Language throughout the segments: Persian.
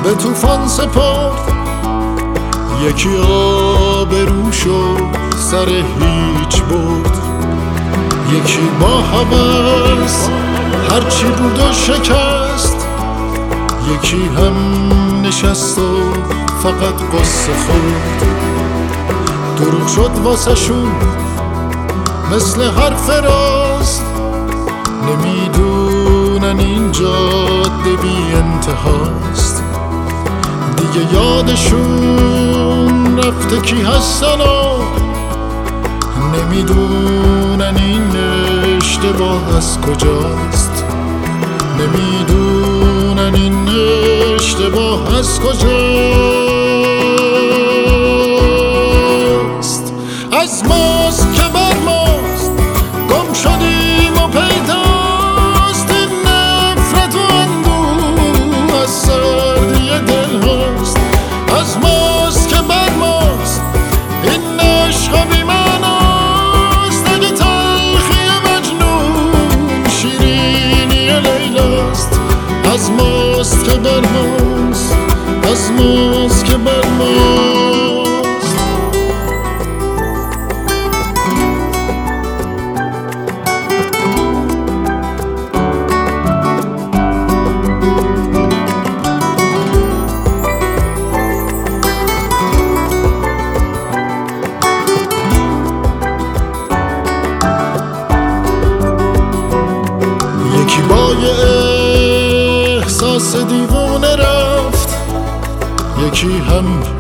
به طوفان سپرد، یکی آبروشو سر هیچ برد. یکی با هوس هرچی بود و شکست، یکی هم نشست و فقط قصه خورد. دروغ شد واسه شون مثل حرف راست، نمیدونن این جاده بی انتهاست. دیگه یادشون رفته کی هستن و نمیدونن این اشتباه از کجاست. نمیدونن این اشتباه از کجاست. از ماست که بر ماست گم شدیم و پیداست، این نفرت و اندوه از سردی دل هاست. از ماست که بر ماست این عشق بی معناست، اگه تلخی مجنون شیرینی لیلاست. از ماست که بر ماست، از ماست که بر ماست. یکی با یه احساس دیوونه رفت، یکی هم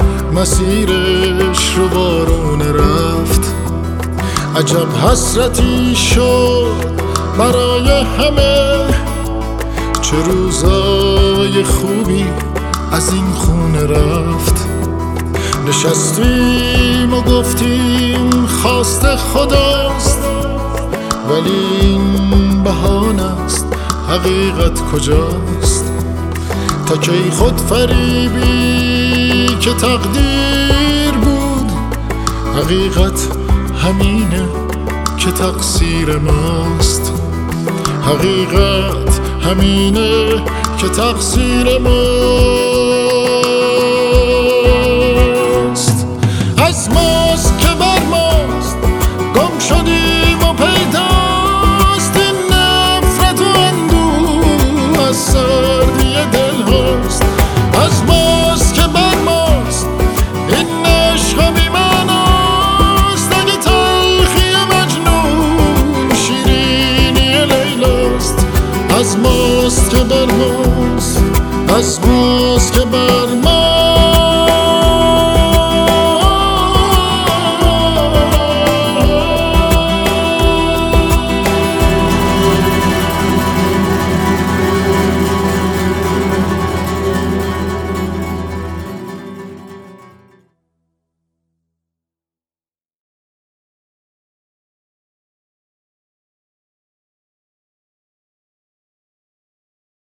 مسیرش رو بارونه رفت. عجب حسرتی شد برای همه، چه روزای خوبی از این خونه رفت. نشستیم و گفتیم خواست خداست، ولی این بهانه است، حقیقت کجاست؟ تا کی خود فریبی که تقدیر بود، حقیقت همینه که تقصیر ماست. حقیقت همینه که تقصیر ماست. از ماست که بر ماست گم شدیم و پیداست، این نفرت و اندوه از سردی دل هاست. از ماست که بر ماست این عشق بی معناست، اگه تلخی مجنون شیرینی لیلاست. از ماست که بر ماست، از ماست که بر ماست.